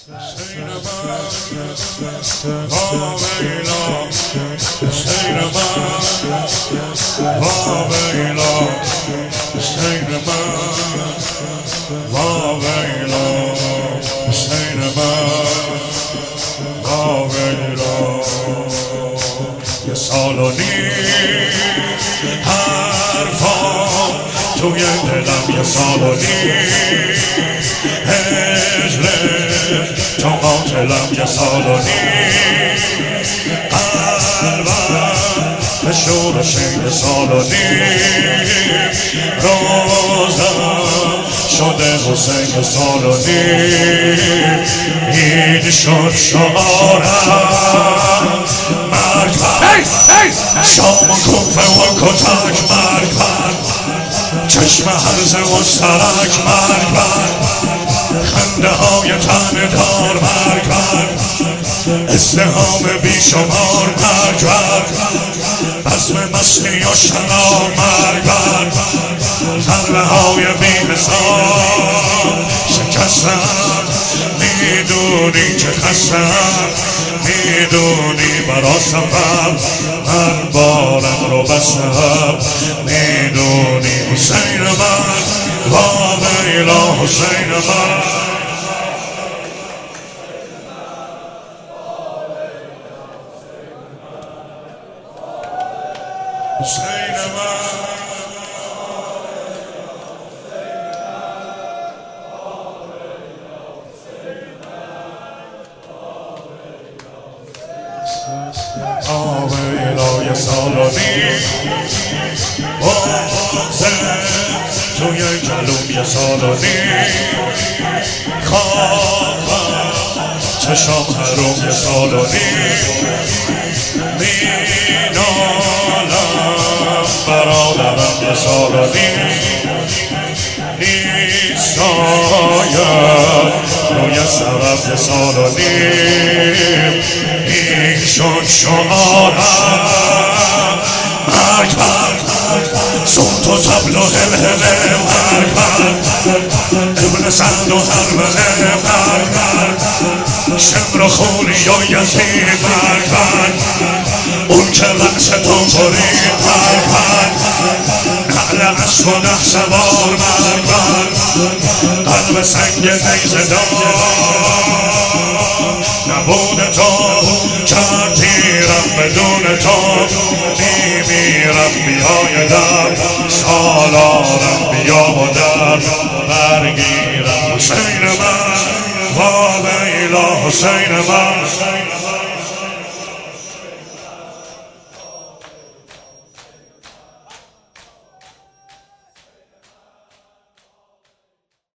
حسین من وا ویلا، حسین من وا ویلا، حسین من وا ویلا، حسین من وا ویلا. یه سال و نیم حرفا توی دلم، یه سال و نیم هجرت تا قاتلم، یه سال و نیم قلبم به شورشی، یه سال و نیم روزم شده حسین، یه سال و نیم این شد شعارم مرگ بر شام و کوفه و کتک، مرگ بر چشم هرزه و سرک، مرگ بر خنده های تن دار، مرگ بر ازدحام بیشمار، مرگ بر بزم مستی و شراب، مرگ بر ضربه های بی‌حساب شکستم. میدونی که خستم، میدونی برا سفر من بارم رو بستم، میدونی حسین من وا ویلا، حسین من حسین من آویلا. یه سال و نیم توی جلوم، یه سال و نیم خوابم چشام حروم، یه سال و نیم مینالم برادرم، یه سال و نیم نیستایم روی سرم، یه سال و نیم این شد شعارم مرگ بر صوت و طبل و هلهله، مرگ بر ابن سعد و هرمله، مرگ بر شمر و خوری و یزید، مرگ بر اون که رأس تو برید، مرگ بر نعل اسب و نه سوار، مرگ بر قلب سنگ نیزه دار نبود تو کرد تیرم، بدون تو میمیرم. بیایدم سالارم، بیا و در برگیرم. حسین من وا ویلا، حسین من